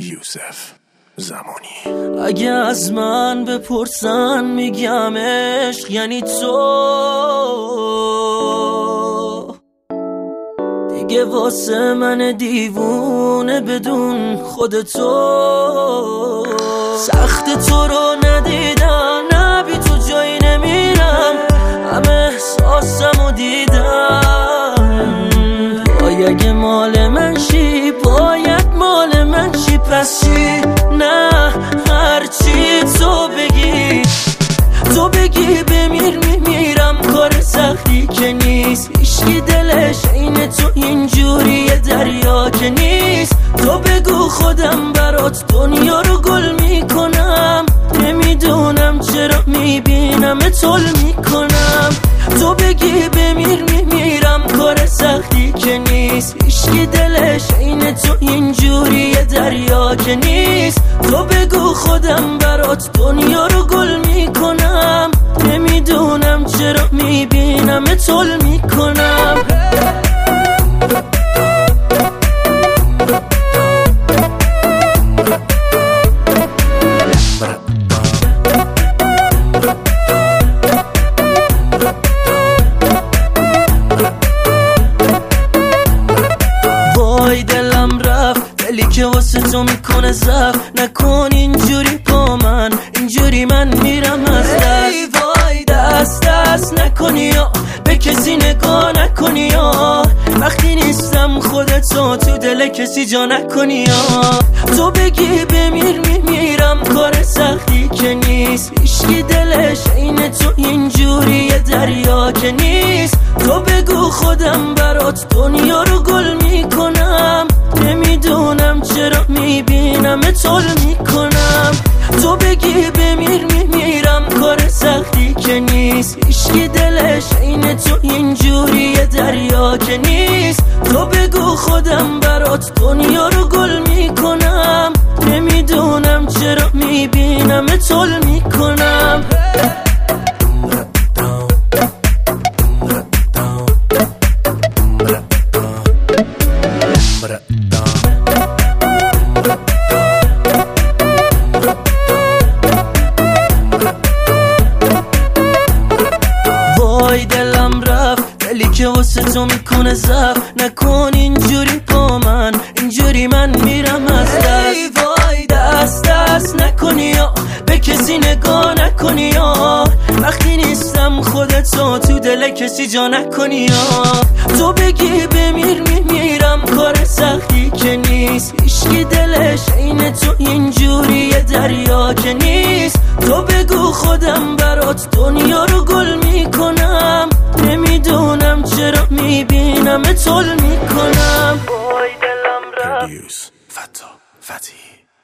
یوسف زمانی. اگه از من بپرسن میگم عشق یعنی تو، دیگه واسه من دیوونه بدون خودتو. سخت تو رو ندیدم، نه بی تو جایی نمیرم، همه احساسمو دیدم. باید مال من شی، باید مال من شی، پس چی؟ نه هرچی تو بگی، تو بگی بمیر میمیرم، کار سختی که نیست. هیچکی دلش این تو اینجوری دریا که نیست. تو بگو خودم برات دنیا رو گل میکنم، نمیدونم چرا میبینم طول میکنم. تو بگی بمیر میمیرم، کار سختی که نیست. هیچکی دلش این تو اینجوری دریا که نیست. تو بگو خودم برات دنیا رو گل میکنم، نمیدونم چرا میبینم طول میکنم. وای دلم رفت، دلی که واسه تو میکنه زف. نکن اینجوری با من، اینجوری من میرم از دست. وای دست دست نکنی یا به کسی نگاه نکنی یا وقتی نیستم خودتو تو دل کسی جا نکنی یا تو بگی بمیر میمیرم، کار سختی که نیست. هیچکی دلش این تو اینجوری دریا که نیست. تو بگو خودم برات دنیا رو گل میکنم، نمیدونم چرا میبینم طول میکنم. تو بگی بمیر میمیرم، کار سختی که نیست. هیچکی دلش این تو اینجوری دریا که نیست. تو بگو خودم برات دنیا رو گل میکنم، نمیدونم چرا میبینم طول میکنم. وای دلم رفت، دلی که واسه تو میکنه زف. نکن اینجوری با من، اینجوری من میرم از دست. وای دست دست نکنی یا به کسی نگاه نکنی یا وقتی نیستم خودتو تو دل کسی جا نکنی یا تو بگی بمیر میمیرم، کار سختی که نیست. هیچکی دلش این تو اینجوری دریا که نیست. تو بگو خودم برات دنیا رو گل میکنم، نمیدونم چرا میبینم طول میکنم. وای دلم رفت. فتا فتحی